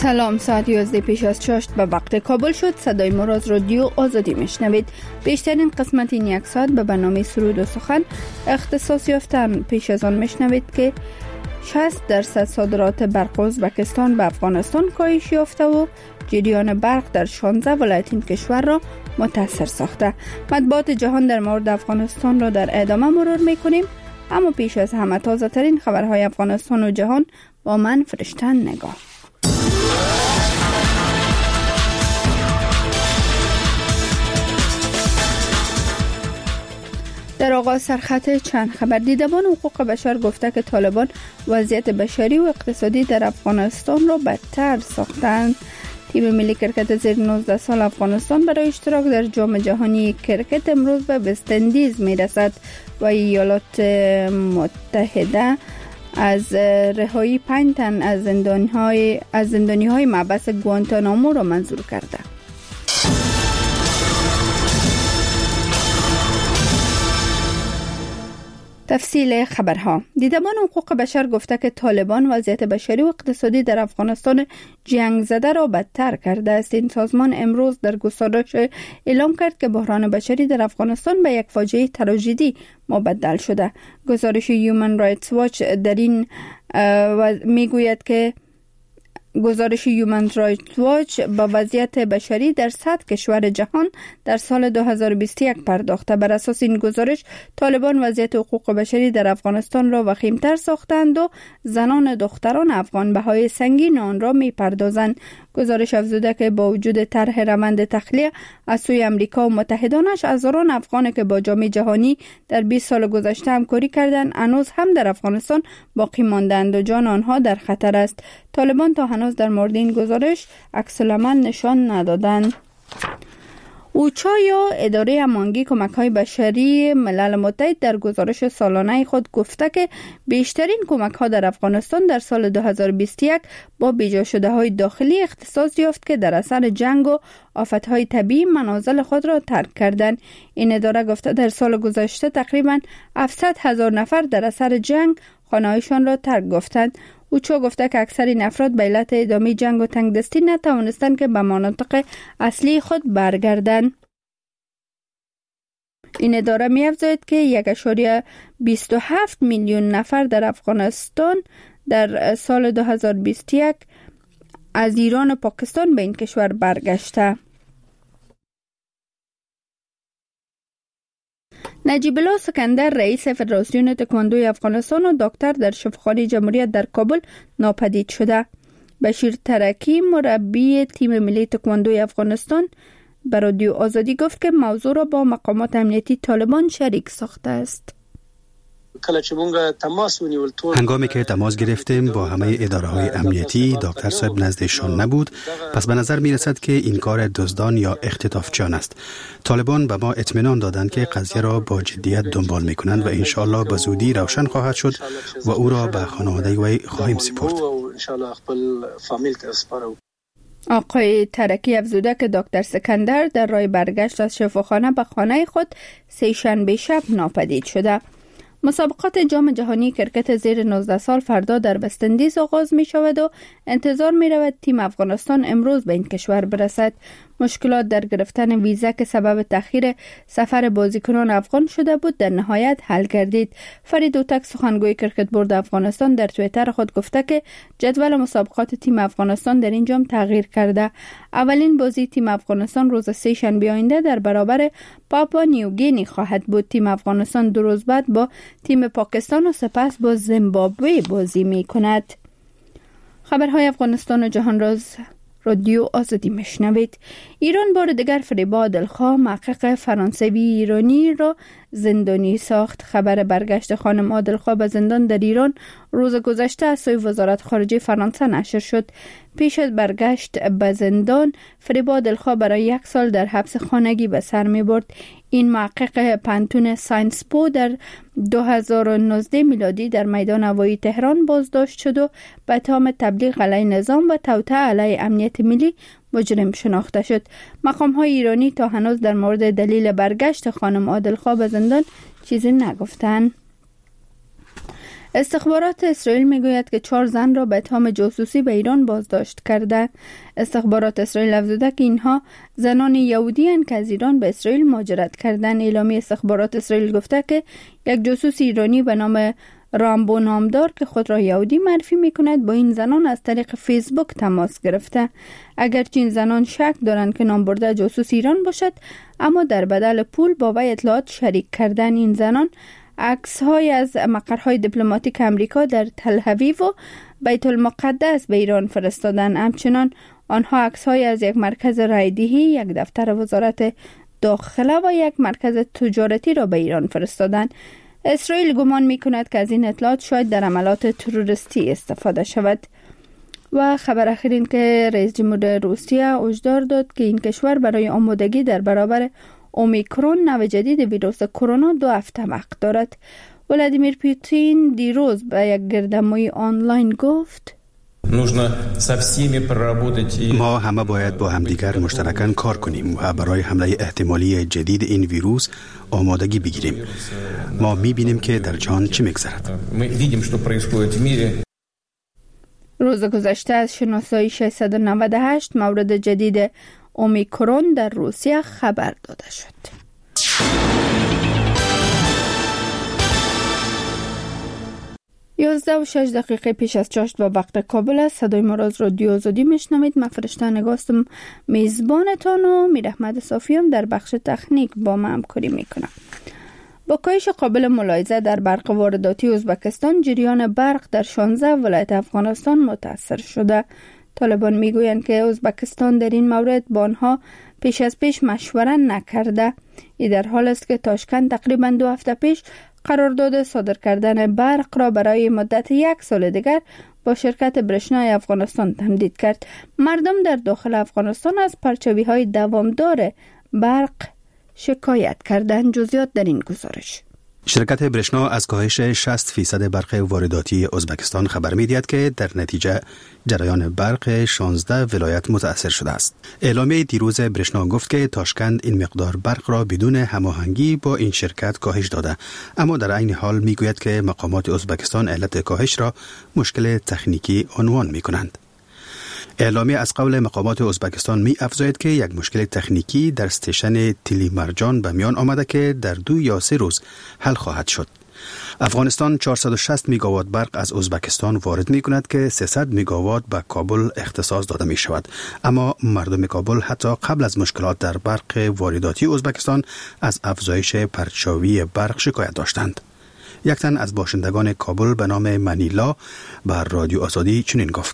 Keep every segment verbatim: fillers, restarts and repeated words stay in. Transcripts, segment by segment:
سلام، ساعت یازده پیش از شش به وقت کابل شد. صدای ما را از رادیو آزادی میشنوید. بیشترین قسمت این یک ساعت به برنامه سرود و سخن اختصاص یافتن. پیش از آن میشنوید که شصت درصد صادرات برق ازبکستان به افغانستان کاهش یافته و جریان برق در شانزده ولایت این کشور را متاثر ساخته. مطبوعات جهان در مورد افغانستان را در ادامه مرور میکنیم، اما پیش از همه تازه ترین خبرهای افغانستان و جهان با من فرشتن نگاه. در آغاز سرخط چند خبر. دیدبان حقوق بشر گفته که طالبان وضعیت بشری و اقتصادی در افغانستان را بدتر ساختند. تیم ملی کرکت زیر نوزده سال افغانستان برای اشتراک در جام جهانی کرکت امروز به وست اندیز میرسد و ایالات متحده از رهایی پنج تن از زندانی‌های از زندانی‌های محبس گوانتانامو را منظور کرده. تفصیل خبرها. دیدبان حقوق بشر گفته که طالبان وضعیت بشری و اقتصادی در افغانستان جنگ زده را بدتر کرده است. این سازمان امروز در گزارش اعلام کرد که بحران بشری در افغانستان به یک فاجعه تراژدی مبدل شده. گزارش هیومن رایتس واچ در این میگوید که گزارش هیومن رایتس واچ با وضعیت بشری در صد کشور جهان در سال دو هزار و بیست و یک پرداخته. بر اساس این گزارش طالبان وضعیت حقوق بشری در افغانستان را وخیم‌تر ساختند و زنان و دختران افغان بهای سنگین آن را می‌پردازند. گزارش افزوده که با وجود طرح روند تخلیه از سوی امریکا و متحدانش، هزاران افغان که با جامعه جهانی در بیست سال گذشته همکاری کردند هنوز هم در افغانستان باقی ماندند و جان آنها در خطر است. طالبان تا هنوز در مورد این گزارش عکس العمل نشان ندادند. اوچا یا اداره هماهنگی کمک‌های بشری ملل متحد در گزارش سالانه خود گفته که بیشترین کمک‌ها در افغانستان در سال دو هزار و بیست و یک با بیجا شده‌های داخلی اختصاص یافت که در اثر جنگ و آفت‌های طبیعی منازل خود را ترک کردند. این اداره گفته در سال گذشته تقریباً هفتصد هزار نفر در اثر جنگ خانه‌هایشان را ترک گفتند. اوچا گفته که اکثر این افراد به علت ادامه جنگ و تنگدستی نتوانستند که به مناطق اصلی خود برگردند. این اداره می افزاید که یک ممیز بیست و هفت میلیون نفر در افغانستان در سال دو هزار و بیست و یک از ایران و پاکستان به این کشور برگشته. نجیب الله سکندر رئیس فدراسیون تکواندوی افغانستان و دکتر در شفاخانه جمهوریت در کابل ناپدید شده. بشیر ترکی مربی تیم ملی تکواندوی افغانستان به رادیو آزادی گفت که موضوع را با مقامات امنیتی طالبان شریک ساخته است. هنگامی که تماس گرفتیم با همه اداره‌های امنیتی، دکتر صاحب نزدشان نبود، پس به نظر می رسد که این کار دزدان یا اختطافچیان است. طالبان به ما اطمینان دادند که قضیه را با جدیت دنبال می کنند و انشاءالله به زودی روشن خواهد شد و او را به خانواده وی خواهیم سپرد. آقای ترکی افزوده که دکتر سکندر در راه برگشت از شفاخانه به خانه خود سه‌شنبه شب ناپدید شده. مسابقات جام جهانی کرکت زیر نوزده سال فردا در وست اندیز آغاز می شود و انتظار می رود تیم افغانستان امروز به این کشور برسد. مشکلات در گرفتن ویزا که سبب تأخیر سفر بازیکنان افغان شده بود در نهایت حل گردید. فرید اوتک سخنگوی کرکت بورد افغانستان در توییتر خود گفته که جدول مسابقات تیم افغانستان در این جام تغییر کرده. اولین بازی تیم افغانستان روز سه شنبه آینده در برابر پاپوا نیوگینی خواهد بود. تیم افغانستان دو روز بعد با تیم پاکستان و سپس با زیمبابوه بازی می کند. خبرهای افغانستان و جهان راز رادیو آزادی میشنوید. ایران بار دیگر فریبا عادلخواه محقق فرانسوی ایرانی را زندانی ساخت. خبر برگشت خانم عادلخواه به زندان در ایران روز گذشته از سوی وزارت خارجه فرانسه نشر شد. پیش از برگشت به زندان، فریبا عادلخواه برای یک سال در حبس خانگی به سر می برد. این محقق پانتون ساینس پو در دو هزار و نوزده میلادی در میدان هوایی تهران بازداشت شد و به اتهام تبلیغ علیه نظام و توطئه علیه امنیت ملی مجرم شناخته شد. مقام‌های ایرانی تا هنوز در مورد دلیل برگشت خانم عادلخواه به زندان چیزی نگفتند. استخبارات اسرائیل میگوید که چهار زن را به اتهام جاسوسی به ایران بازداشت کرده. استخبارات اسرائیل افزوده که اینها زنان یهودی اند که از ایران به اسرائیل مهاجرت کردند. اعلامیه استخبارات اسرائیل گفته که یک جاسوس ایرانی به نام رامبو نامدار که خود را یهودی معرفی میکند با این زنان از طریق فیسبوک تماس گرفته. اگرچه این زنان شک دارند که نام برده جاسوس ایران باشد، اما در بدل پول با وی اطلاعات شریک کردن. این زنان عکس های از مقرهای دیپلماتیک امریکا در تل اویو و بیت المقدس به ایران فرستادند. همچنان آنها عکس های از یک مرکز رایدهی، یک دفتر وزارت داخله و یک مرکز تجارتی را به ایران فرستادند. اسرائیل گمان می کند که از این اطلاعات شاید در عملیات تروریستی استفاده شود. و خبر اخیر این که رئیس جمهور روسیه هشدار داد که این کشور برای آمادگی در برابر اومیکرون نوع جدید ویروس کرونا دو هفته وقت دارد. ولادیمیر پوتین دیروز به یک گردهمایی آنلاین گفت: ما همه باید با همدیگر مشترکاً کار کنیم و برای حمله احتمالی جدید این ویروس آمادگی بگیریم. ما می‌بینیم که در جهان چه می‌گذرد. روز گذشته از شناسایی ششصد و نود و هشت مورد جدید اومیکرون در روسیه خبر داده شد. یازده و شش دقیقه پیش از چاشت و وقت کابل است. صدای ما را از رادیو آزادی میشنوید. من فرشته نگاستم میزبانتان و میر احمد صافیام در بخش تکنیک با ما همکاری میکنم. با کاهش قابل ملاحظه در برق وارداتی ازبکستان، جریان برق در شانزده ولایت افغانستان متاثر شده. طالبان میگویند که ازبکستان در این مورد با آنها پیش از پیش مشوره نکرده. این در حال است که تاشکند تقریبا دو هفته پیش قرارداد صادر کردن برق را برای مدت یک سال دیگر با شرکت برشنای افغانستان تمدید کرد. مردم در داخل افغانستان از پرچاوی‌های دوامدار برق شکایت کردند. جزئیات در این گزارش. شرکت برشنا از کاهش شصت فیصد برق وارداتی ازبکستان خبر می‌دهد که در نتیجه جریان برق شانزده ولایت متاثر شده است. اعلامیه دیروز برشنا گفت که تاشکند این مقدار برق را بدون هماهنگی با این شرکت کاهش داده، اما در عین حال میگوید که مقامات ازبکستان علت کاهش را مشکل تکنیکی عنوان می‌کنند. اعلامیه از قول مقامات ازبکستان می افزاید که یک مشکل تکنیکی در استیشن تیلی مرجان به میان آمده که در دو یا سه روز حل خواهد شد. افغانستان چهارصد و شصت مگاوات برق از ازبکستان وارد می کند که سیصد مگاوات به کابل اختصاص داده می شود، اما مردم کابل حتی قبل از مشکلات در برق وارداتی ازبکستان از افزایش پرچاوی برق شکایت داشتند. یک تن از باشندگان کابل به نام منیلا بر رادیو آزادی چنین گفت: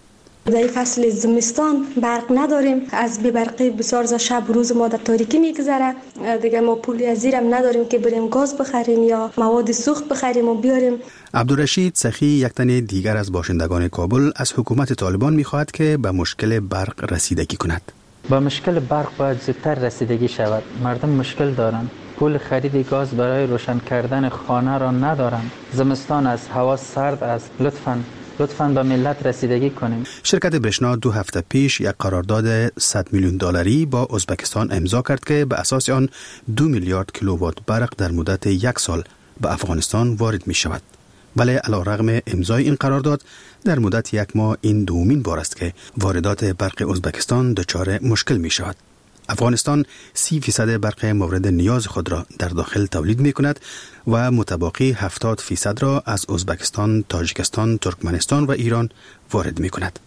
در فصل زمستان برق نداریم، از بی برقی بسیار ز شب روز ما در تاریکی میگذره. دیگه ما پولی از زیرم نداریم که بریم گاز بخریم یا مواد سوخت بخریم و بیاریم. عبدالرشید سخی یک تن دیگر از باشندگان کابل از حکومت طالبان میخواهد که به مشکل برق رسیدگی کند. با مشکل برق باید زودتر رسیدگی شود. مردم مشکل دارند. پول خرید گاز برای روشن کردن خانه را ندارند. زمستان است، هوا سرد است. لطفاً لطفاً به ملت رسیدگی کنیم. شرکت برشنا دو هفته پیش یک قرارداد صد میلیون دلاری با ازبکستان امضا کرد که به اساس آن دو میلیارد کیلووات برق در مدت یک سال به افغانستان وارد می شود. ولی علیرغم امضای این قرارداد در مدت یک ماه این دومین بار است که واردات برق ازبکستان دچار مشکل می شود. افغانستان سی فیصد برق مورد نیاز خود را در داخل تولید می کند و متباقی هفتاد فیصد را از ازبکستان، تاجیکستان، ترکمنستان و ایران وارد می کند.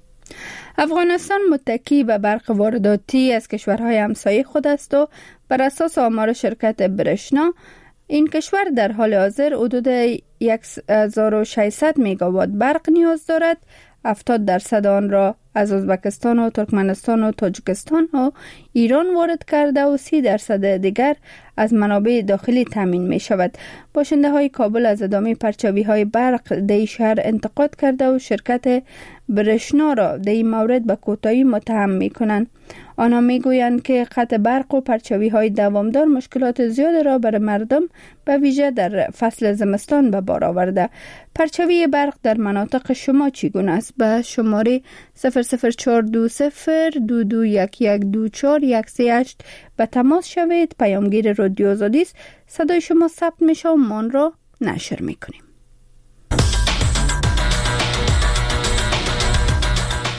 افغانستان متکی به برق وارداتی از کشورهای همسایه خود است و بر اساس آمار شرکت برشنا این کشور در حال حاضر حدود هزار و ششصد مگاوات برق نیاز دارد. هفتاد درصد آن را از ازبکستان و ترکمنستان و تاجیکستان و ایران وارد کرده و سی درصد دیگر از منابع داخلی تامین می شود. باشنده های کابل از ادامه پرچاوی های برق در شهر انتقاد کرده و شرکت برشنا را در این مورد به کوتاهی متهم می کنند. آنها می گویند که قطع برق و پرچاوی های دوامدار مشکلات زیاد را بر مردم به ویژه در فصل زمستان به بار آورده. پرچاوی برق در مناطق شما چگونه است؟ به شماره صفر صفر چهار دو صفر دو دو یک یک دو چهار یک سه هشت به تماس شوید. پیامگیر رادیو آزادی است. صدای شما ثبت میشه و ما آن را نشر میکنیم.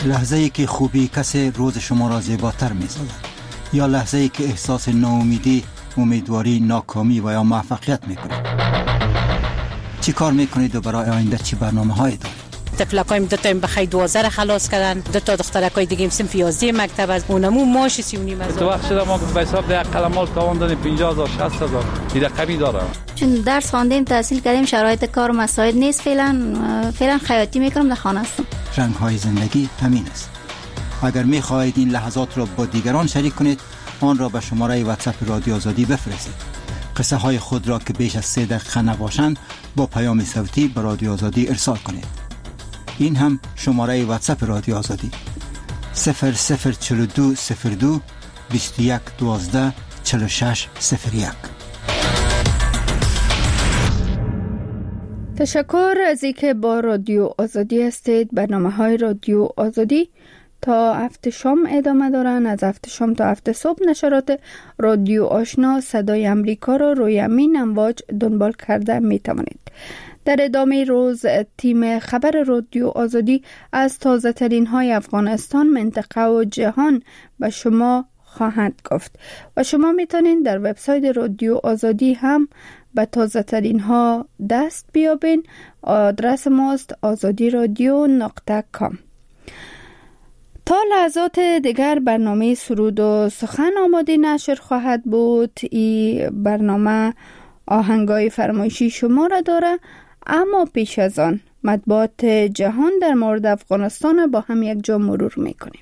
لحظه‌ای که خوبی کسی روز شما را زیباتر می‌سازد، یا لحظه‌ای که احساس ناامیدی، امیدواری، ناکامی و یا موفقیت می‌کنید. چی کار می‌کنید و برای آینده چی برنامه‌هایی دارید؟ تفلکایم دو تا بخای دوازده خلاص کردن، دو تا دخترکای دیگه صنف یازده مکتب از اونمو ماش سی و نیم هزار. تو وقت شده ما به حساب ده قلمال تاوان دادیم پنجاه هزار شصت هزار دیگه کمی داره. چون درس خواندیم تحصیل کردیم شرایط کار مساعد نیست، فعلا فعلا خیاطی میکنم در خانه هستم. رنگ‌های زندگی همین است. اگر می‌خواهید این لحظات را با دیگران شریک کنید، آن را به شماره واتساپ رادیو آزادی بفرستید. قصه های خود را که بیش از سه دقیقه نباشند با پیام صوتی به رادیو آزادی ارسال کنید. این هم شماره واتساپ رادیو آزادی صفر صفر چهل و دو صفر دو بیست و یک دوازده چهل و شش صفر یک. تشکر از اینکه با رادیو آزادی هستید. برنامه های رادیو آزادی تا هفت شام ادامه دارن. از هفت شام تا هفت صبح نشرات رادیو آشنا صدای امریکا را روی همین امواج دنبال کرده می توانید. در ادامه روز تیم خبر رادیو آزادی از تازه ترین های افغانستان، منطقه و جهان به شما خواهد گفت و شما میتونید در وبسایت رادیو آزادی هم به تازه ترین ها دست بیابین. آدرس ماست آزادی رادیو نقطه کام. تا لحظات دیگر برنامه سرود و سخن آماده نشر خواهد بود. این برنامه آهنگای فرمایشی شما را داره، اما پیش از آن مطبوعات جهان در مورد افغانستان با هم یک جا مرور میکنیم.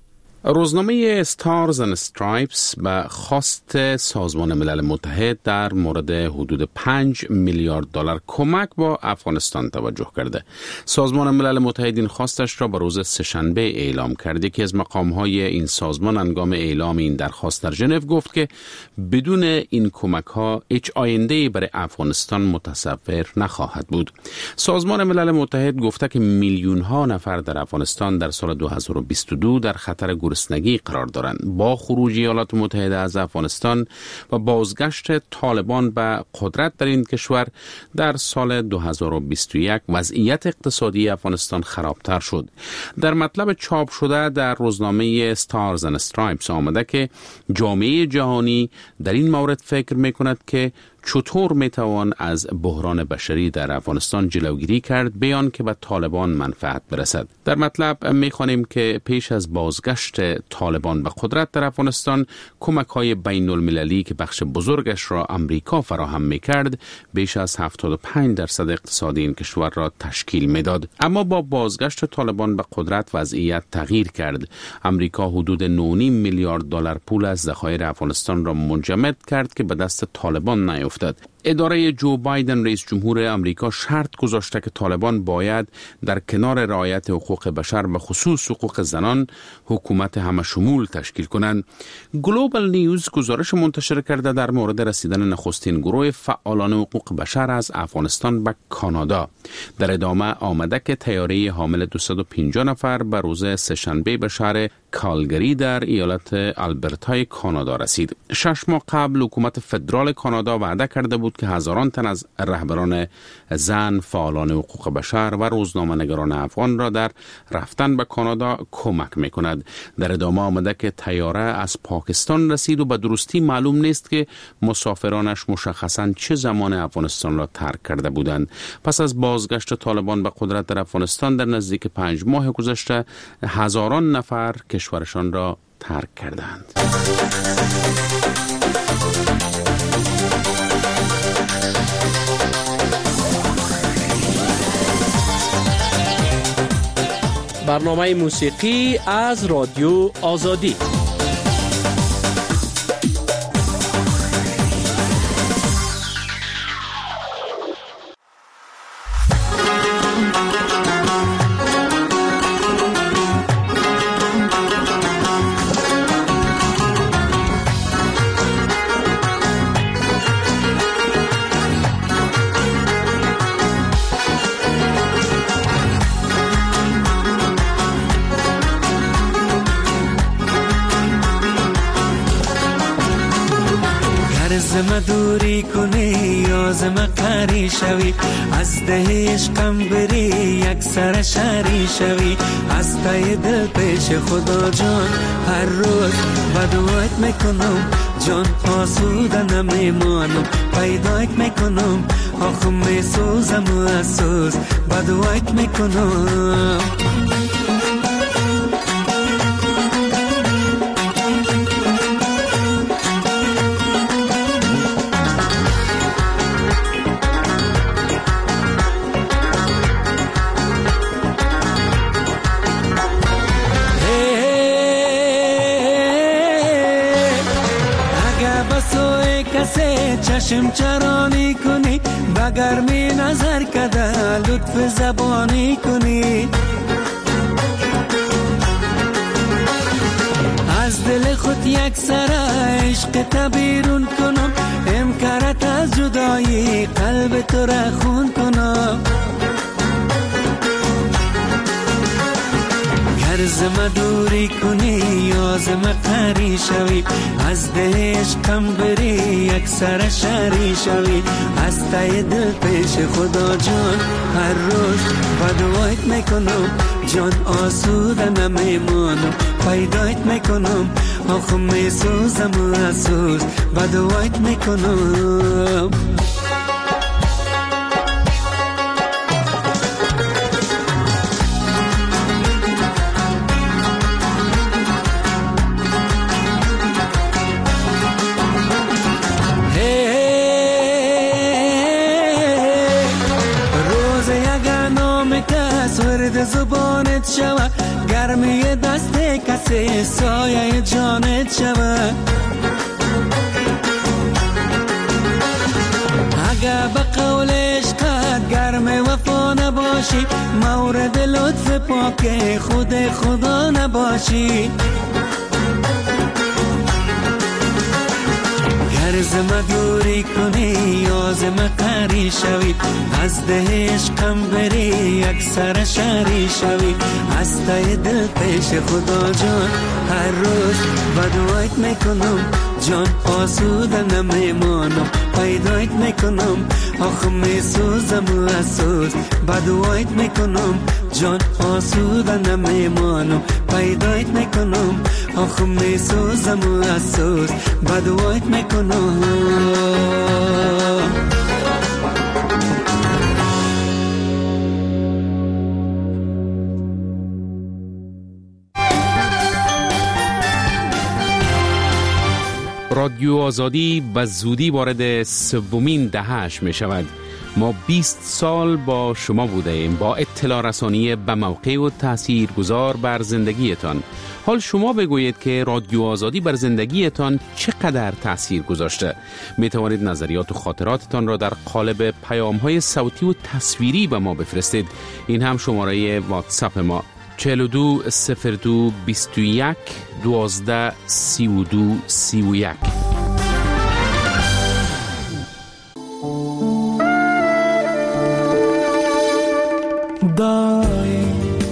روزنامه ستارز اند استرایپس به خواست سازمان ملل متحد در مورد حدود پنج میلیارد دلار کمک با افغانستان توجه کرده. سازمان ملل متحد این خواستش را به روز سه‌شنبه اعلام کرده که از مقام‌های این سازمان هنگام اعلام این درخواست در ژنو گفت که بدون این کمک‌ها هیچ آینده‌ای برای افغانستان متصور نخواهد بود. سازمان ملل متحد گفته که میلیون‌ها نفر در افغانستان در سال دو هزار و بیست و دو در خطر گرسنگی قرار دارند. با خروج ایالات متحده از افغانستان و بازگشت طالبان به قدرت در این کشور در سال دو هزار و بیست و یک وضعیت اقتصادی افغانستان خرابتر شد. در مطلب چاپ شده در روزنامه ستارز اند استرایپس آمده که جامعه جهانی در این مورد فکر می‌کند که چطور میتوان از بحران بشری در افغانستان جلوگیری کرد بیان که به طالبان منفعت برسد. در مطلب میخوانیم که پیش از بازگشت طالبان به قدرت در افغانستان، کمک‌های بین المللی که بخش بزرگش را امریکا فراهم میکرد بیش از هفتاد و پنج درصد اقتصاد این کشور را تشکیل میداد. اما با بازگشت طالبان به قدرت وضعیت تغییر کرد. امریکا حدود نه و نیم میلیارد دلار پول از ذخایر افغانستان را منجمد کرد که به دست طالبان نیفتاد. اداره جو بایدن رئیس جمهور امریکا شرط گذاشته که طالبان باید در کنار رعایت حقوق بشر به خصوص حقوق زنان حکومت همه شمول تشکیل کنند. گلوبال نیوز گزارش منتشر کرده در مورد رسیدن نخستین گروه فعالان حقوق بشر از افغانستان به کانادا. در ادامه آمده که طیاره حامل دویست و پنجاه نفر به روز سه‌شنبه به شهر کالگری در ایالت آلبرتای کانادا رسید. شش ماه قبل حکومت فدرال کانادا وعده کرده بود که هزاران تن از رهبران زن، فعالان حقوق بشر و روزنامه‌نگاران افغان را در رفتن به کانادا کمک می‌کند. در ادامه آمده که طیاره از پاکستان رسید و به درستی معلوم نیست که مسافرانش مشخصاً چه زمان افغانستان را ترک کرده بودند. پس از بازگشت طالبان به قدرت در افغانستان در نزدیک پنج ماه گذشته هزاران نفر کشورشان را ترک کردند. برنامه موسیقی از رادیو آزادی. دوری کنی یا یازم قری شوی، از ده عشقم بری یک سر شری شوی، از تای دل پیش خدا جان هر روز بدوایت میکنم، جان آسوده نمیمانم، پیدایت میکنم، آخم میسوزم و اسوز بدوایت میکنم. چشم چرانی کنی، بگرمی نظر کده لطف زبانی کنی، از دل خود یک سر عشق تبیرون کنم، امکارت از جدایی قلب تو را خون کنم. زم دوری کنی یا زم قری شوی، از ده عشقم بری یک سر شری شوی، از تای دل پیش خدا جان هر روز بدوایت میکنم، جان آسوده نمیمانم، پیدایت میکنم، آخم میسوزم و اسوز بدوایت میکنم. زبانت شوه، گرمی دست کسی سایه جانت شوه، اگه به قول عشقت گرم وفا نباشی، مورد لطف پاک خود خدا نباشی، زم دوری کنی یا زم قری شوی، از ده عشقم بری یک سر شری شوی، از تای دل پیش خدا جان هر روز بدوایت میکنم، جان آسوده نمیمانم، پیدایت میکنم، آخم میسوزم و اسوز بدوایت میکنم، جان آسوده نمیمانم، پیدایت میکنم، آخم میسوزم و اسوز بدوایت میکنم. رادیو آزادی به زودی وارد سومین دهه‌اش می شود. ما بیست سال با شما بوده ایم، با اطلاع رسانی به موقع و تأثیر گذار بر زندگیتان. حال شما بگویید که رادیو آزادی بر زندگیتان چقدر تأثیر گذاشته. می توانید نظریات و خاطراتتان را در قالب پیام‌های صوتی و تصویری به ما بفرستید. این هم شماره واتساپ ما چهل و دو صفر دو بیست و یک دوازده سی و دو سی و یک. دای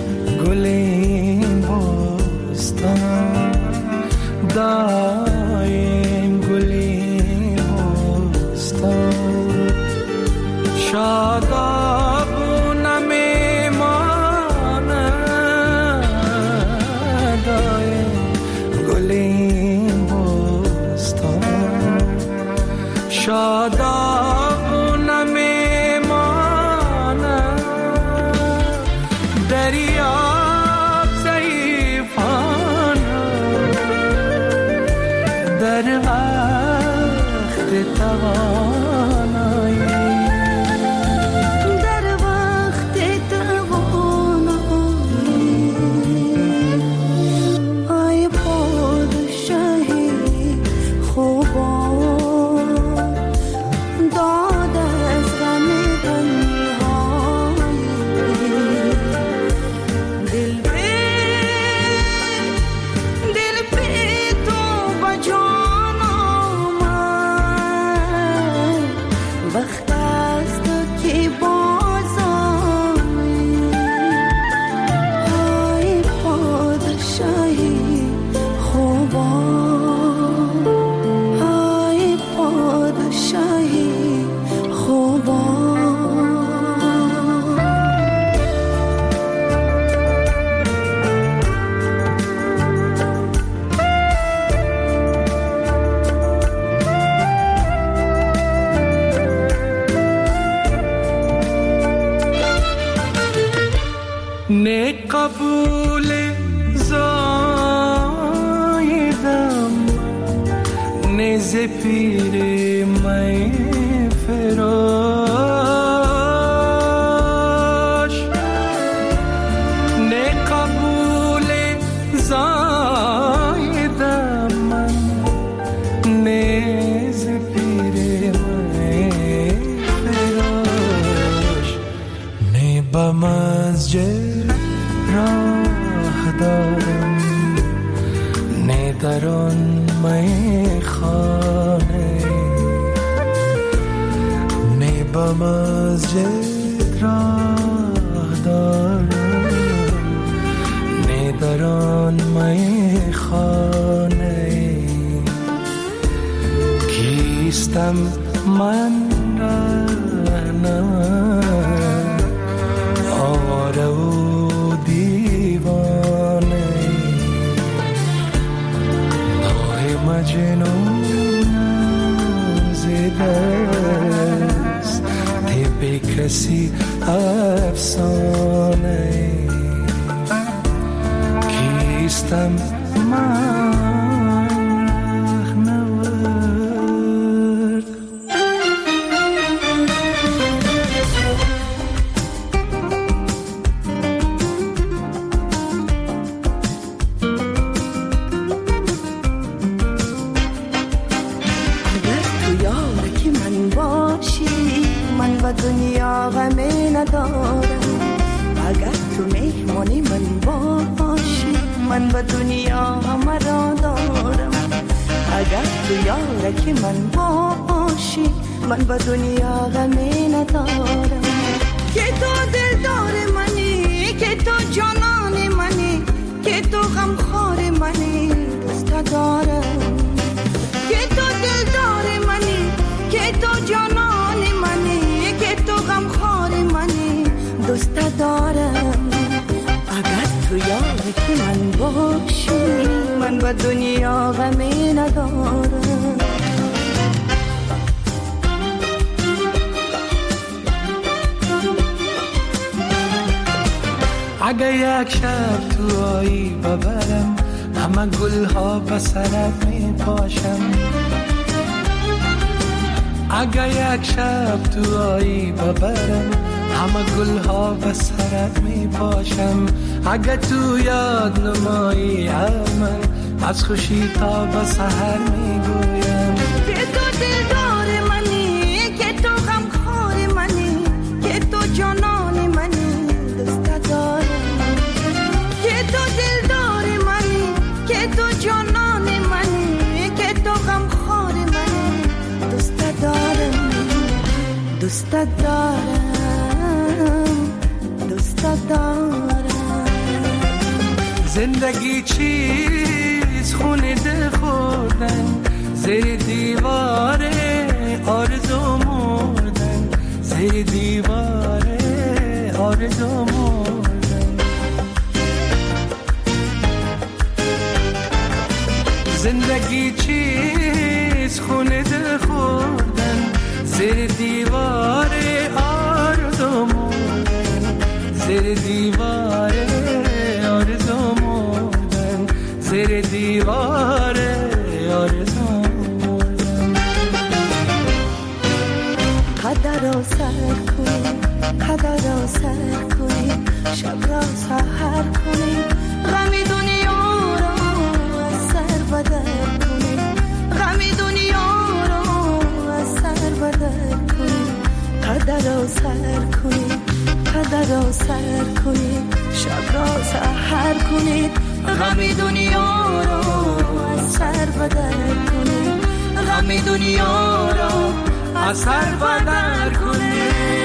گلیم بستان، دایم گلیم بستان، شادابونه میمانه، دایم گلیم بستان، شادابونه میمانه، دریاب ضعیفانه، در وقت توانایی، در وقت توانایی، ای پادشاهی خوبان، داد از غم تنهایی، دل به دل به تو بجان آمد، وقت است که باز آیی، ای پادشاهی خوبان، ای پادشاهی خوبان. قبول زایدم نیز پیر می فراش نه قبول زایدم من نیز پیر می فراش نه به مسجد راه دارم نه در آن می خانه نه به مسجد راه دارم نه در آن می خانه کیستم من رهنم آواره و دیوانه دای مجنون زدست طب کسی افسانه کیستم من دنیا غمی ندارم اگر تو مهمانی من باشی من به دنیا همه را دارم اگر تو یارکی من باشی من به دنیا غمی ندارم که تو دلدار منی که تو جانان منی که تو غمخوار منی دوست دارم که تو دلدار منی که تو جانان منی تو غمخوار منی دوست دارم اگر تو یادی من باشی من به دنیا غمی ندارم اگر یک شب تو آیی ببرم همه گل ها به سرت می پاشم اگر یک شب تو آیی ببرم همه گل ها به سرت می پاشم اگر تو یاد نمایی من از خوشی تا به سحر می گویم که تو دلدار منی که تو غمخوار منی که تو جانان منی دوست دارم که تو دلدار منی که تو جانان منی که تو غمخوار منی دوست دارم دوست دارم دوست دارم زندگی چیز خونه دل خوردن زیر دیواره آرزو مردن زیر دیواره آرزو مردن زندگی چیز خونه دل خوردن زیر دیواره آرزو مردن زیر دیواره آرزو مردن زیر دیواره آرزو مردن قدر را سر کنی قدر را سر کنی شب را سحر کنی غمی دنیا را از سر بدر کنی غمی دنیا را از سر بدر کنی قدر را سر کنی قدر را سر کنی شب را سحر کنی غمی دنیا را از سر بدر کنی غمی دنیا را از سر بدر کنی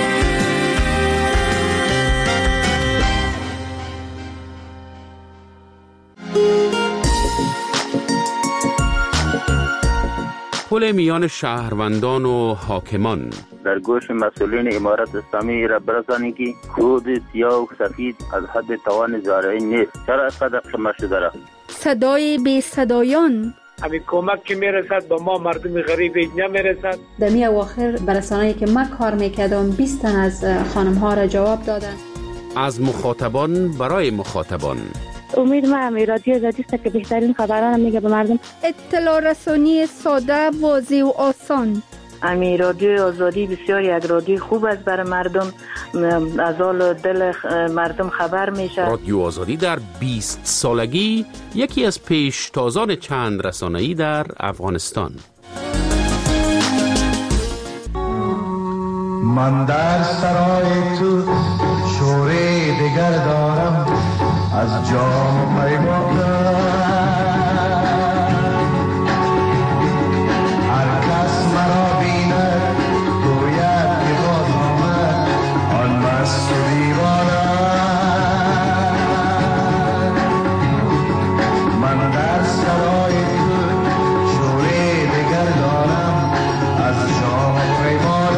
پل میان شهروندان و حاکمان در گوش مسئولین امارت اسلامی را برسانید که خود سیاه و سفید از حد توان زارعی نیست. چرا اینقدر قمه شده را؟ صدای بی صدایان همین کمک که میرسد به ما مردم غریب نمیرسد. در می اواخر برسانه‌ای که ما کار میکردم بیست تن از خانم ها را جواب دادن. از مخاطبان برای مخاطبان. امید ما هم رادیو آزادی است که بهترین خبران میگه به مردم. اطلاع رسانی ساده، واضح و آسان. امی رادیو آزادی بسیار یک رادیو خوب است برای مردم، از حال دل مردم خبر میشه. رادیو آزادی در بیست سالگی یکی از پیشتازان چند رسانه‌ای در افغانستان. من در سرای تو شوره دیگر دارم، از جام پیمان هر کس مرا بیند گوید که باز آمد آن مست و دیوانه. من در سرای تو شوره دیگر دارم، از جام پیمان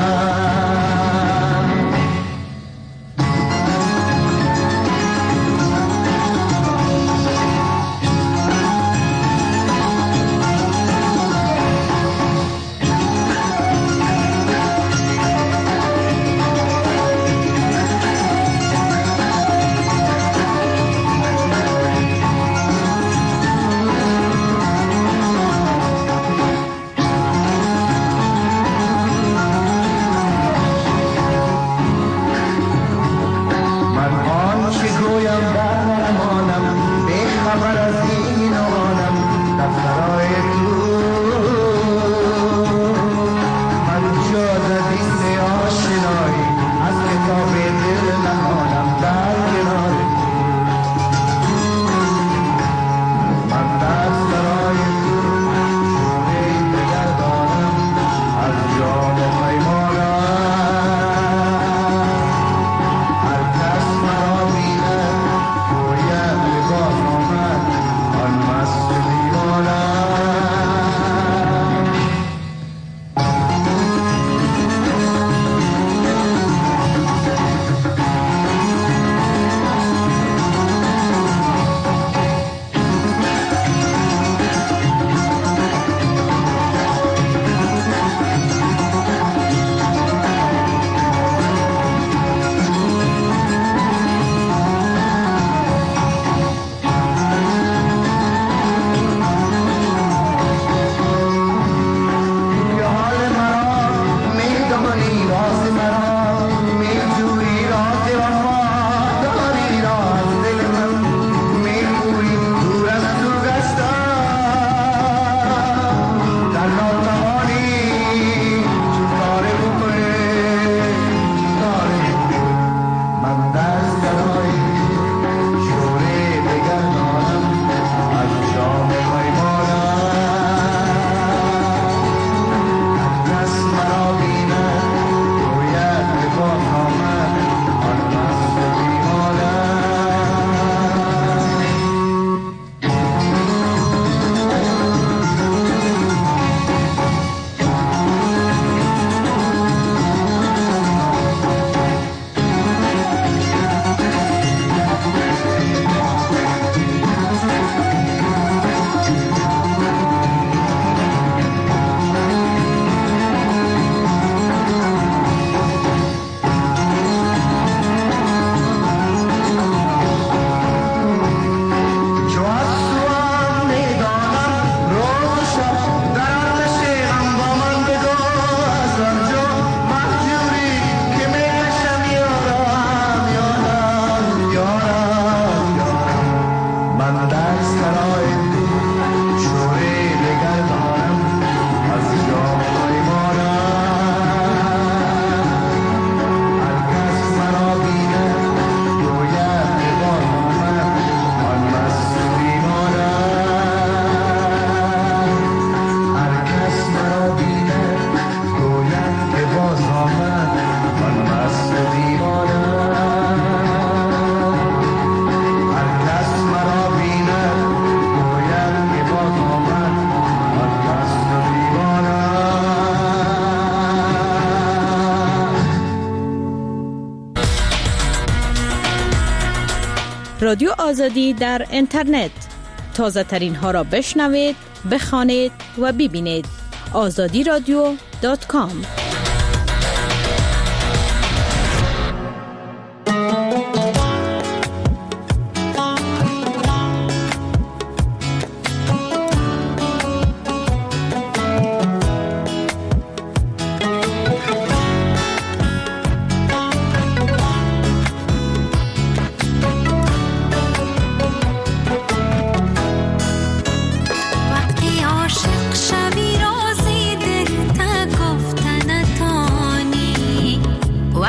رادیو آزادی در اینترنت. تازه ترین ها را بشنوید، بخوانید و ببینید. آزادی رادیو دات کام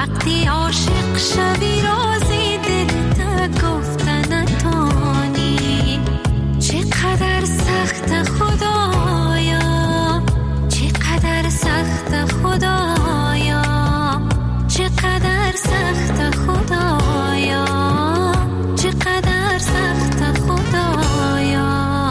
وقتی عاشق شوی رازی دل تا گفتن نتانی، چقدر سخت خدایا، چقدر سخت خدایا، چقدر سخت خدایا، چقدر سخت خدایا.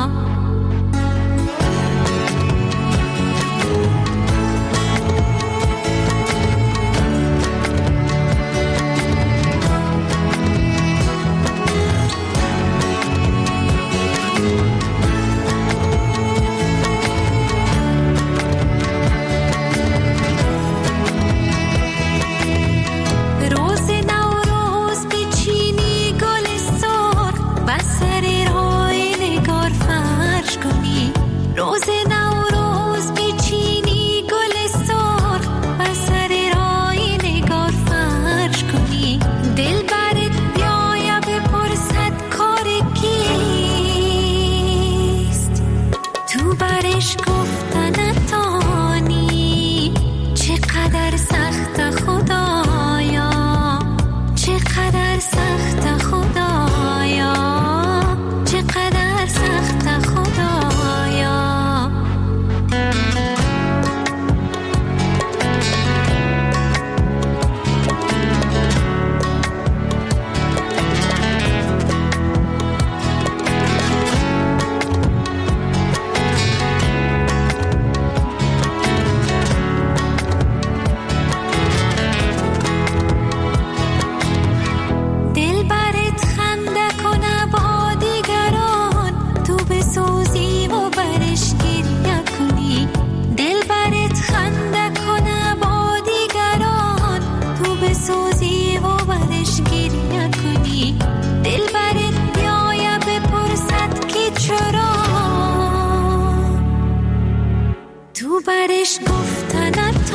برش گفتن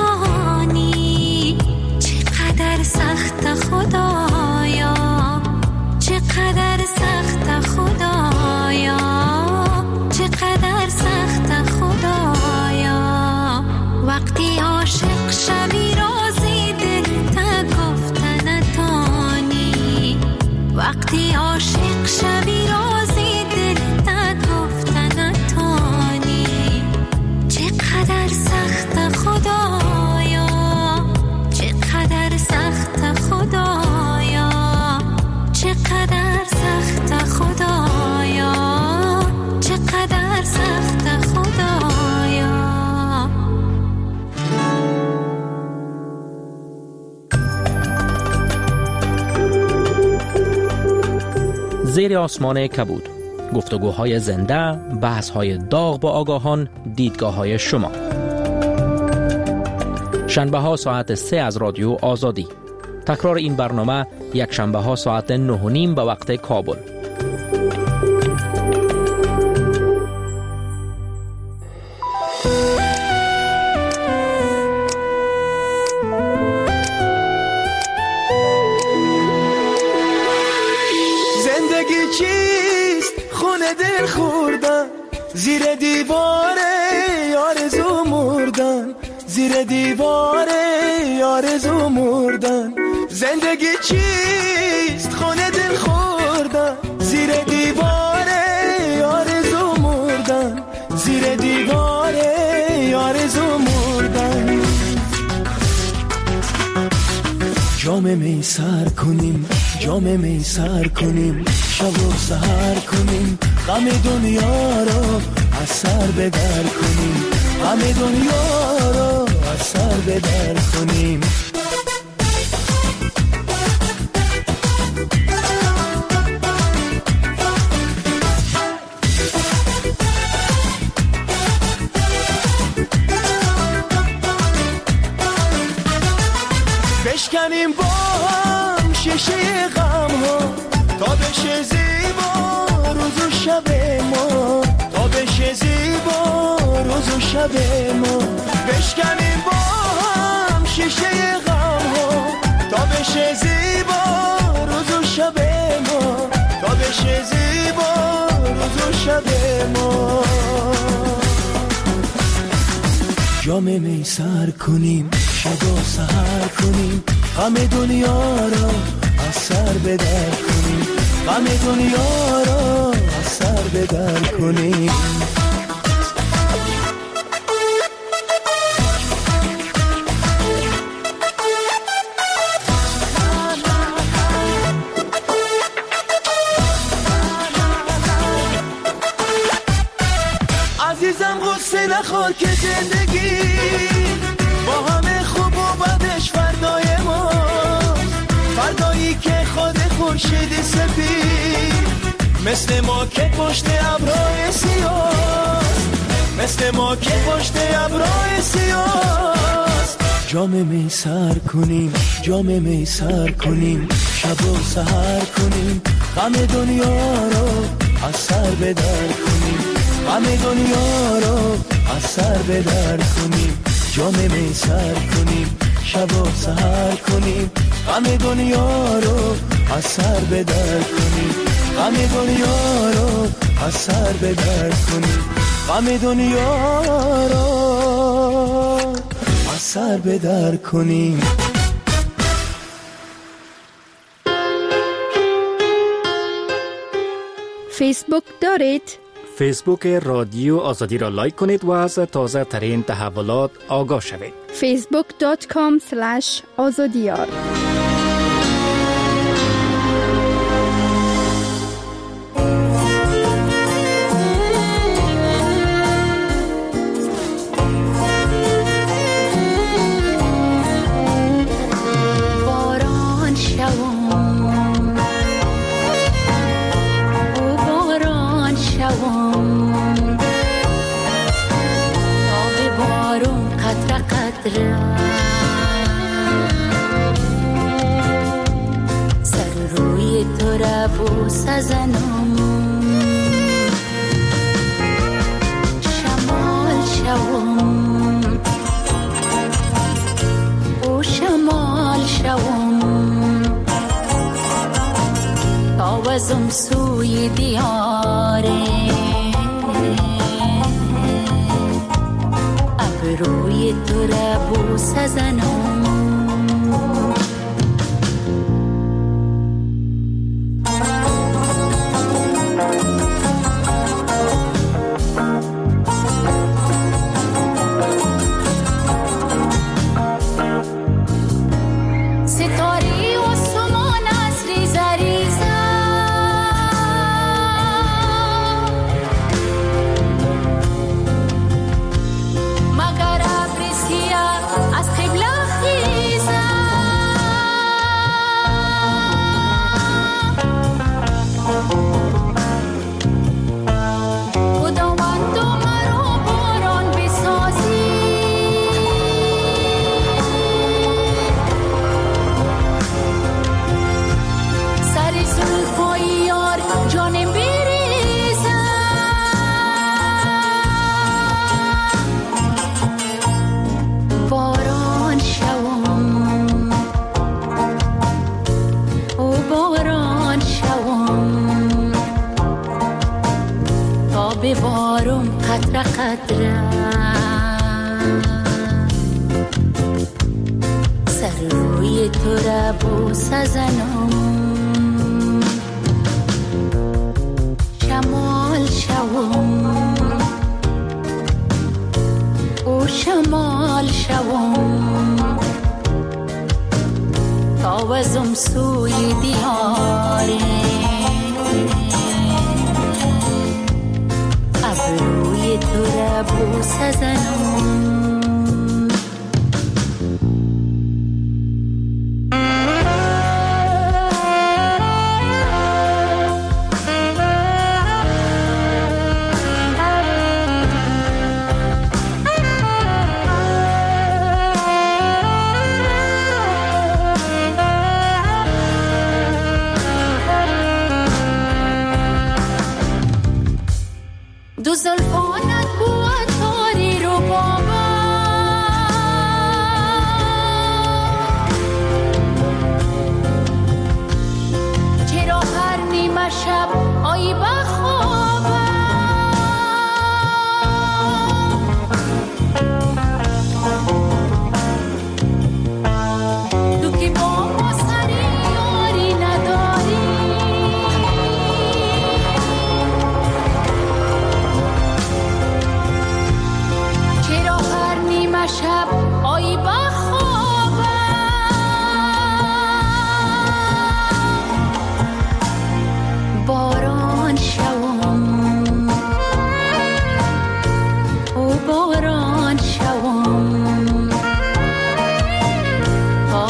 نتانی، چقدر سخت خدایا، چقدر سخت خدایا، چقدر سخت خدایا. وقتی عاشق شوی رازی دل تا گفتن نتانی، وقتی عاشق شوی رازی دل تا گفتن نتانی، چقدر سخت خدایا، چقدر سخت خدایا، چقدر سخت خدایا، چقدر سخت خدایا. زیر آسمان کبود، گفتگوهای زنده، بحث‌های داغ با آگاهان، دیدگاه‌های شما. شنبه ها ساعت سه از رادیو آزادی. تکرار این برنامه یک شنبه ها ساعت نه و نیم به وقت کابل. زندگی چیست؟ خونه دل خوردن، زیر دیواره آرزو مردن، زیر دیواره آرزو مردن. زندگی چیست؟ خونه دل خوردن، زیر دیواره آرزو مردن، زیر دیواره آرزو مردن. جام می سر کنیم، جام می سر کنیم، شب و سحر کنیم، غم دنیا رو از سر بدر کنیم، غم دنیا رو از سر بدر کنیم. بشکنیم با هم شیشه غم ها، تا بشه زیبا روز و شب ما، تا بشه زیبا روز و شب ما. بشکنیم با هم شیشه غم ها، تا بشه زیبا روز و شب ما، تا بشه زیبا روز و شب ما. جام می سر کنیم، شب و سحر کنیم، غم دنیا را از سر به در کنیم، غم دنیا را از سر به در کنیم. عزیزم غصه نخور که زندگی با همه خوب و بدش فردای ما، فردایی که خود خورشید سپید مثل ما که پشت ابرهای سیاه، مثل ما که پشت ابرهای سیاه. جام می سر کنیم، جام می سر کنیم، شب و سحر کنیم، غم دنیا رو از سر به در کنیم، غم دنیا رو از سر به در کنیم. جام می سر کنیم، شب و سحر کنیم، غم دنیا رو از سر به در کنیم، غم دنیا رو از سر به در کنیم، غم دنیا رو از سر به در کنیم. فیسبوک دارید؟ فیسبوک رادیو آزادی را لایک کنید و از تازه ترین تحولات آگاه شوید. فیسبوک دات کام اسلش آزادیار. سر روی تو را بوس زنم، شمال شوم او شمال شوم، تاوزم سوی دیاره روی تو را بوس زنم. ستاره و سمان از ریزه ریزه ببارم قطره قطره، سر روی تو را بوس زنم، شمال شوم او شمال شوم، تاوزم سوی دیاره روی تو را بوس زنم. دو زلفانت بود تاری رو بابا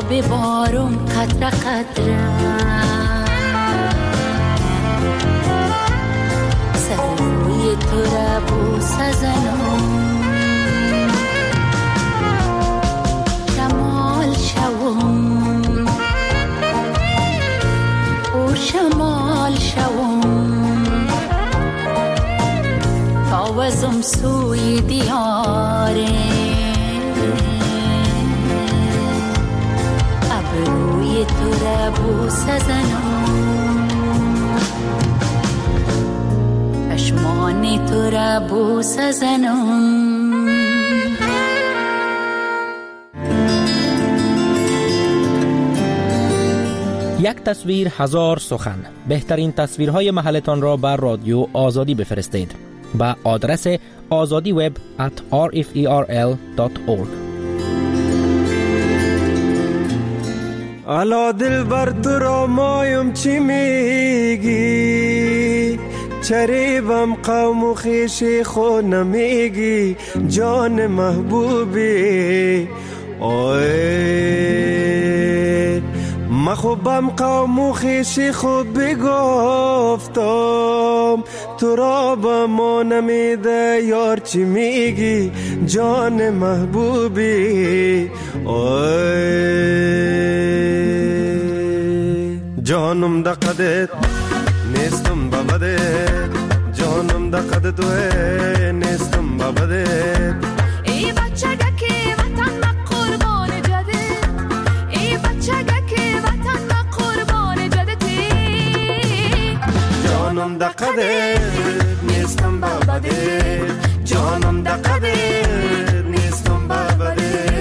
ببارم قطره قطره سر روی تو را بوسه زنم شمال شوم او شمال شوم تاوزم سوی دیاره ابروی تو را بوسه زنم چشمان تو را بوسه زنم یک تصویر هزار سخن. بهترین تصویرهای محلتان را بر رادیو آزادی بفرستید با آدرس آزادی وب at r f e r l dot org. الا دل بر تو را مایم چی میگی چریبم قوم و خیشی خود نمیگی جان محبوبی اوه مخوبم قوم و خیشی خود بگفتم تو را با ما نمیده یار چی میگی جان محبوبی اوه جانم دا قدت نیستم بابدت جانم دا قدت توه نیستم بابدت ای بچگه که وطن ما قربان جدت ای بچگه که وطن ما قربان جدتی جانم دا قدت نیستم بابدت جانم دا قدت نیستم بابدت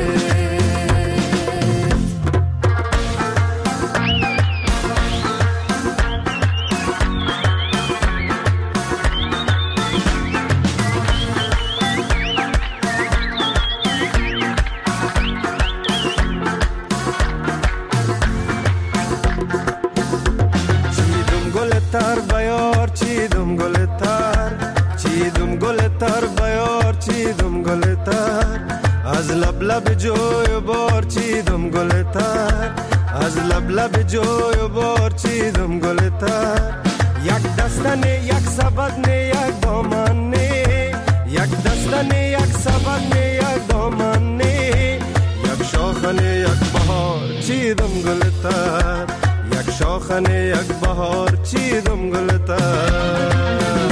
تر بیار چیدم گل تر چیدم گل تر بیار چیدم گل تر از لب لب جوی بار چیدم گل تر از لب لب جوی بار چیدم گل تر یک دستن یک سبد نه یک دامن نه یک دستن یک سبد نه یک دامن نه یک شاخن یک بهار چیدم گل تر یک شاخن یک بهار چیدم گلتر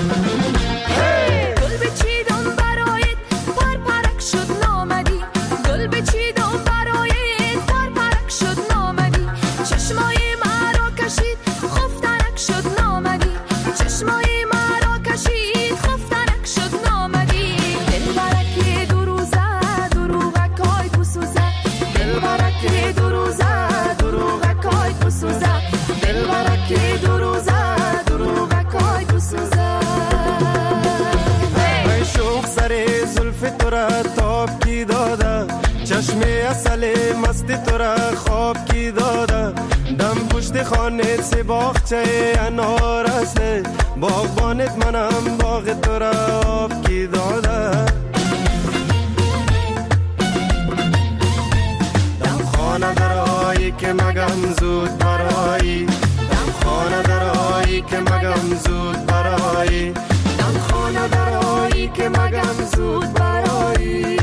گل بچیدم برایت پر پرک شد نامدی گل بچیدم برایت پر پرک شد نامدی چشمای مرا کشید خفترک شد نامدی چشمای مرا کشید خفترک شد نامدی دل برک دو روزه دروغکای بسوزه دل برک دو روزه دروغکای بسوزه دل برک دو روزه دروغکای بسوزه ای شوق سر زلف تو را تاب کی داده چشم اصل مست تو را خواب کی داده دم پشت خانه سی باغچه انار است باغبانت منم باغ تو را آب کی داده دم خانه درایی که مگم زود برایی دم خانه درایی که مگم زود برایی دم خانه درایی که مگم زود برایی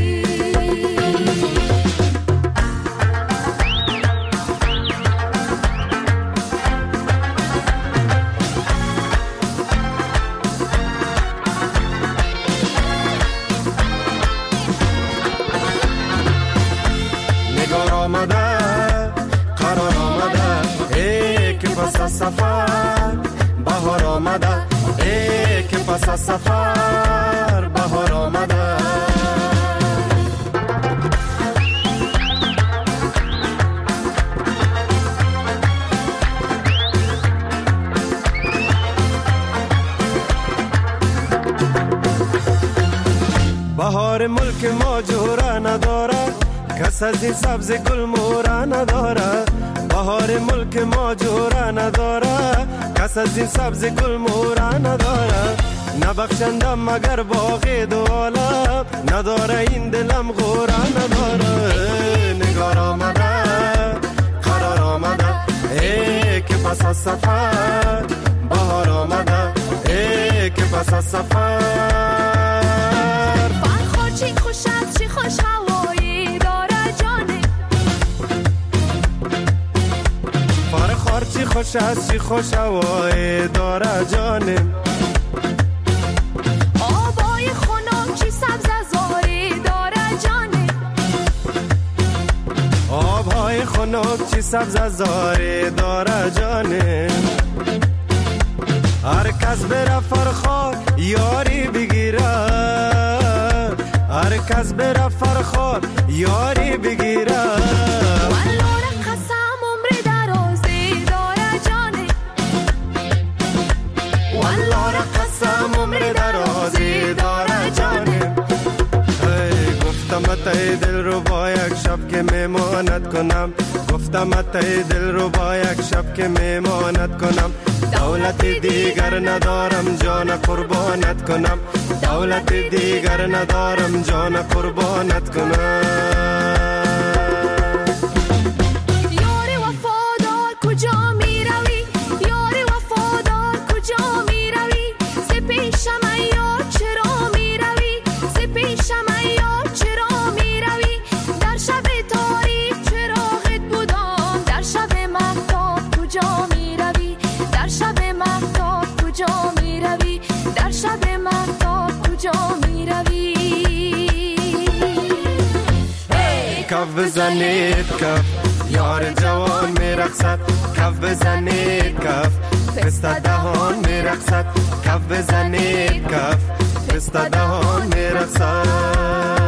نگار آمده قرار آمده ای که پس از سفر بهار آمده ای که پس از سفر بهار آمده بهار ملک ما جوره نداره کس از این سبز گل موره نداره بهار ملک ما جوره نداره کس از این سبز گل موره نداره نبخشندم مگر باغ دو عالم نداره این دلم غوره نداره نگار آمده پس از سفر بهار آمده، ای که پس از سفر فرخار چی خوش است چی خوش هوایی داره جانه، فرخار چی خوش است چی خوش هوایی داره جانه، آبای خنک چی سبز زاری داره جانه، آبهای خنک چی سبز زاری داره جانه، هر کس بره فرخار یاری بگیره، هر کس بره فرخار یاری بگیره، والله قسم عمر درازی داره جانه، والله قسم عمر درازی داره جانه، ای گفتم اتای دل رو با یک شب که میمانت کنم، گفتم اتای دل رو با یک شب که میمانت کنم، دولت دیگر ندارم جان قربانت کنم، دولت دیگر ندارم جان قربانت کنم. یار وفادار کجا می روی، یار وفادار کجا می روی، ز پیشم ای یار چرا می روی، ز پیشم ای یار چرا می روی، در شب تاریک چراغت بودم، در شب مهتاب کجا می روی، در شب مهتاب کجا می روی، در شب مهتاب کجا می روی. کف بزنید کف یار جوان میرقصد، کف بزنید کف پسته دهان میرقصد، کف بزنید کف پسته دهان میرقصد.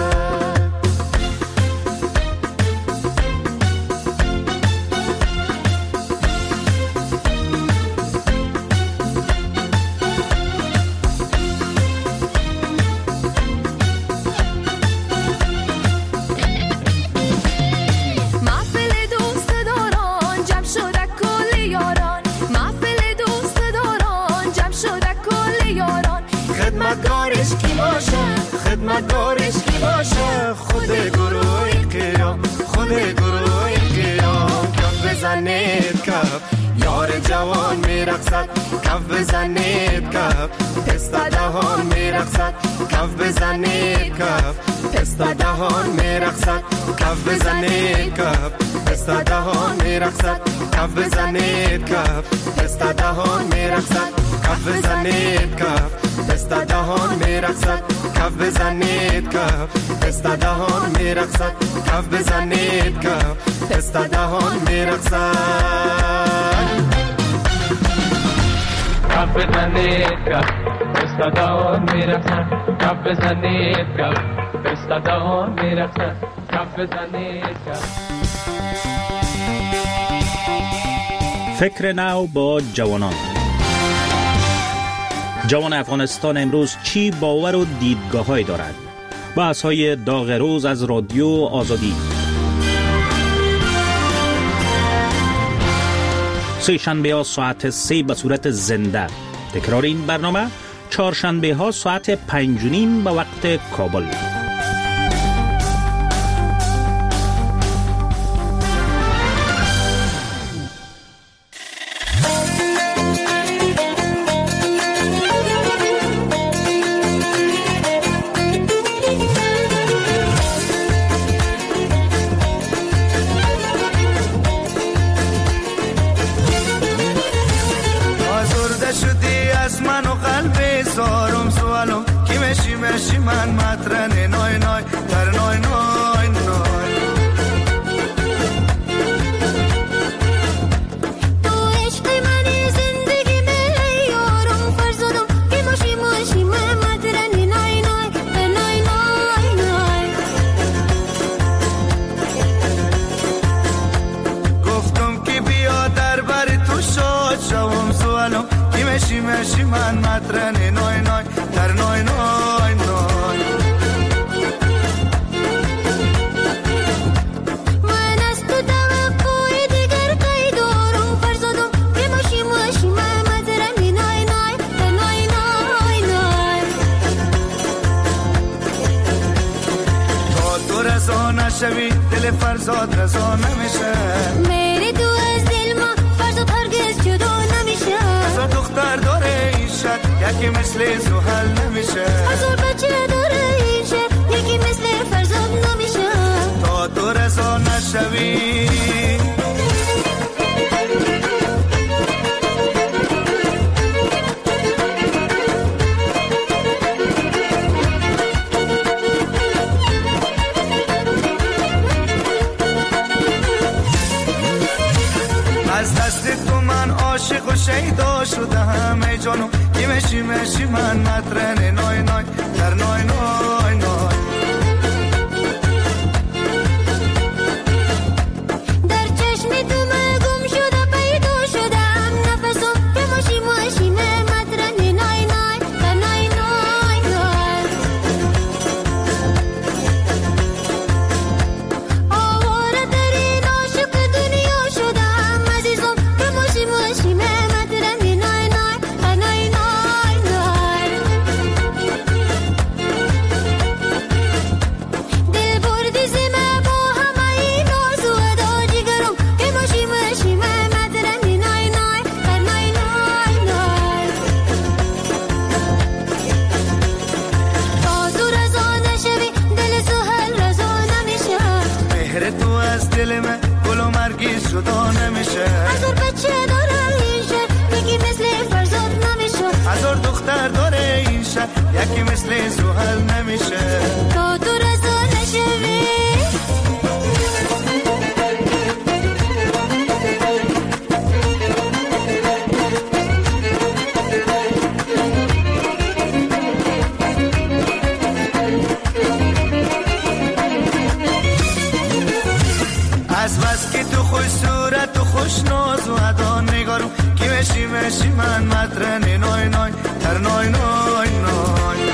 خدمتگارش کی باشه، خود گروه قیام، خود گروه قیام. کف بزنید کف یار جوان میرقصد، کف بزنید کف پسته دهان میرقصد، کف بزنید کف پسته دهان میرقصد، کف بزنید کف پسته دهان میرقصد، کف بزنید کف پسته دهان میرقصد، کف بزنید کف پسته دهان میرقصد، کف بزنید کف پسته دهان میرقصد، کف بزنید کف پسته دهان میرقصد، کف بزنید کف پسته دهان میرقصد، کف بزنید کف پسته دهان میرقصد، کف بزنید کف. فکر نو با جوانان. جوان افغانستان امروز چی باور و دیدگاه‌هایی دارد؟ بحث‌های داغ روز از رادیو آزادی. سه شنبه ها ساعت سه به صورت زنده. تکرار این برنامه چهارشنبه ها ساعت پنج و نیم به وقت کابل. مشی من مطرن نای نای تر نای نای نای تو عشق منی زندگی می یارم فرزادم که مشی مشی من مطرن نای نای تر نای نای نای گفتم که بیا در بر تو شاد شوم سوالم که مشی مشی من مطرن نای نای تر نای نای نای من از تو توقع دیگر قی دارم فرزادم که ماشی ماشی من مطرن نای نای تر نای نای نای تا تو رضا نشوی دل فرزاد رضا نمیشه میری تو از دل ما فرزاد هرگز یکی مثل زحل نمیشه. هزار بچه داره این شهر یکی مثل فرزاد نمیشه. تا تو رضا نشوی از دست تو من عاشق و شیدا شدم ای جانو کی مشی مشی من مطرن نای نای در نای نای نای در چشم تو من گم شده پیدا شدم نفسم که ماشی ماشی من مطرن نای نای در نای نای نای آواره ترین عاشق دنیا شدم عزیزم که ماشی ماشی من مطرن نای نای در نای نای نای دل بردی زمه با همه این آرزو ادا جگرم که ماشی ماشی من مطرن نای نای در نای نای نای تا تو رضا نشوی دل سهل رضا نمیشه. مهر تو از دل من گل و مرگی جدا نمیشه. هزار بچه داره این شهر یکی مثل فرزاد نمیشه. هزار دختر داره این شهر یکی مثل زحل نمیشه. تا تو رضا نشوی از بس که تو خوش صورت و خوش ناز و ادا نگارم کی مشی مشی من مطرن نای نای در نای نای نای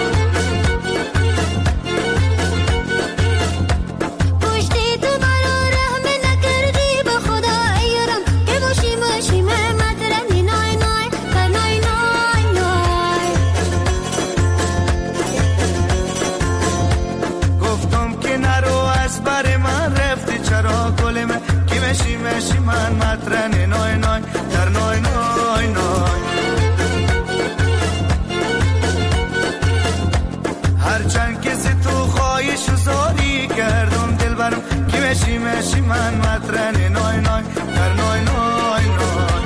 پشتی تو برا رحم نکردی به خدا ایرم که ماشی ماشی من مطرن نای نای در نای نای نای گفتم که نرو از بر من رفتی چرا گل من کی مشی مشی من مطرن نای نای در نای نای نای هرچند که ز تو خواهش و زاری کردم دل برم کی مشی مشی من مطرن نای نای در نای نای نای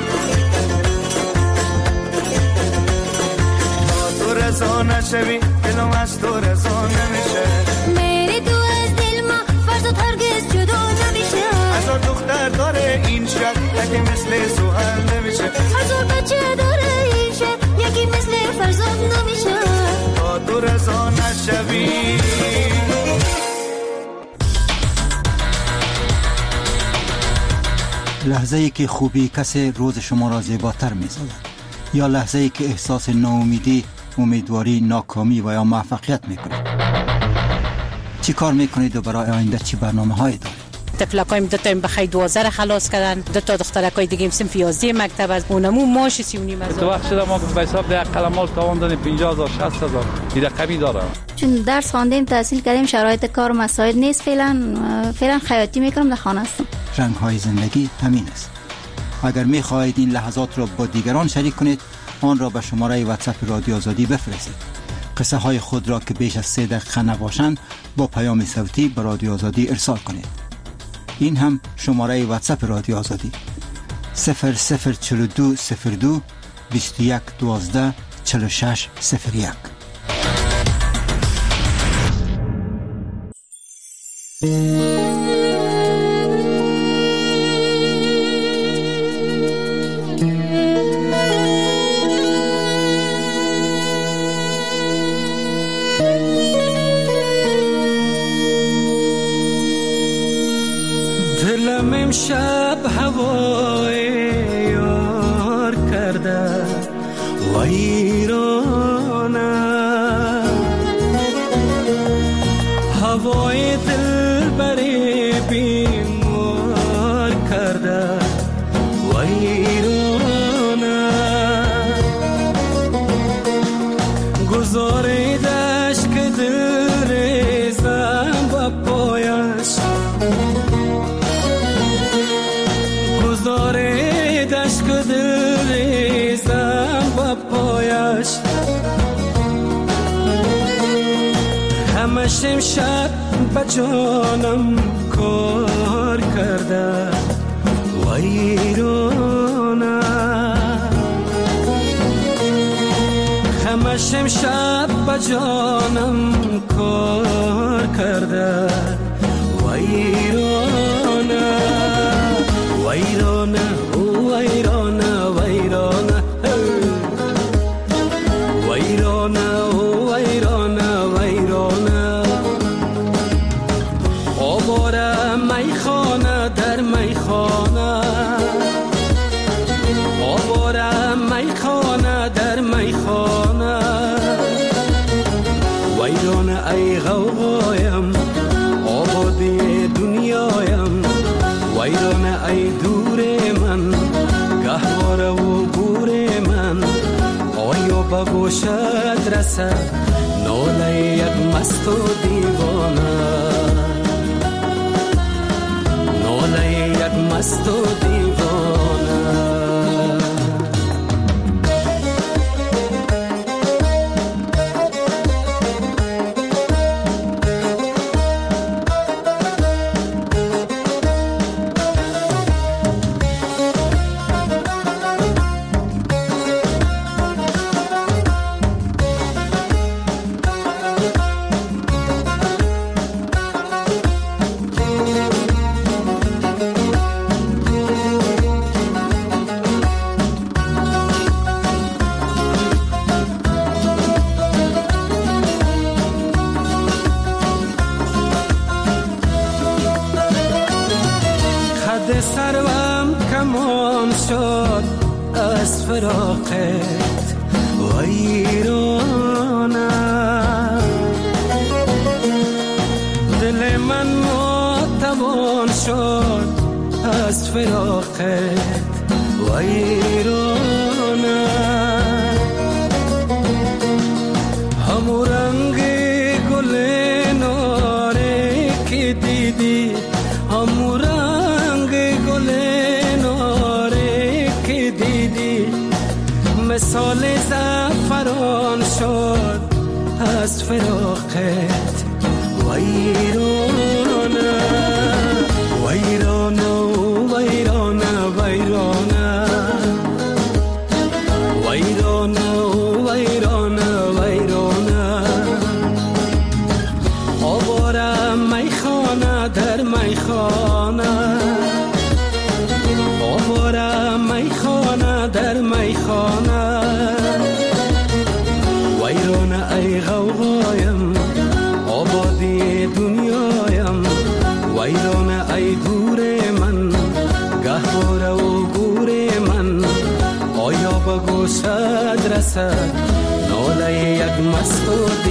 تا تو رضا نشوی دلم از تو رضا نمیشه. میری تو از دل ما فرزاد هرگز جدا نمیشه. هزار دختر داره این شهر یکی مثل زحل نمیشه. هزار بچه داره این شهر یکی مثل فرزاد نمیشه. تا تو رضا نشوی لحظه ای که خوبی کسی روز شما را زیباتر می سازد، یا لحظه ای که احساس ناامیدی، امیدواری، ناکامی و یا موفقیت می کنید. چی کار می کنید و برای آینده چی برنامه هایی دارید؟ تفلکایم دو تا بخیر دوازده خلاص کردن، دو تا دخترکای دیگه صنف یازده مکتب از اونمو ماش سی و نیم هزار. تو وقت شده ما به حساب ده قلمال تاوان دادیم پنجاه هزار شصت هزار این رقمی داره. چون درس خواندیم تحصیل کردیم شرایط کار مساعد نیست فعلا فعلا خیاطی میکنم در خانه هستم. رنگ های زندگی همین است. اگر می خواهید این لحظات را با دیگران شریک کنید آن را به شماره واتساپ رادیو آزادی بفرستید. قصه های خود را که بیش از سه دقیقه نباشند با پیام صوتی به رادیو آزادی ارسال کنید. این هم شماره واتساپ رادیو آزادی صفر صفر چهل و دو صفر دو بیست و یک دوازده چهل و شش صفر یک. دلم امشب هوای یار کرده ویرانه، هوای دل بری بیمار کرده ویرانه، گذاریدش که دل ریزم با پایش، گذاریدش که دل ریزم با پایش، همش امشب به جانم کار کرده ویرانه همش امشب به جانم کار کرده ویرانه ویرانه ویرانه ویرانه ویرانه ویرانه ویرانه آواره میخانه در میخانه آواره میخانه در میخانه ویرانه ای غوغایم آبادی دنیایم ویرانه ای دور من گهواره و گور من آیا به گوشت رسد ناله یک مست و دیوانه ناله یک مست و دیوانه سروم کمان شد از فراقت ویرانه دل من ماتوان شد از فراقت ویرانه همو رنگ گل ناره که دیدی همو مثال زعفران شد از فراقت ویرانه ویرانه ویرانه ویرانه ویرانه ویرانه ویرانه آواره میخانه در میخانه آواره میخانه در میخانه ویرانه ای غوغایم آبادی دنیایم ویرانه ای دور من گهواره و گور من آیا به گوشت رسد ناله یک مست و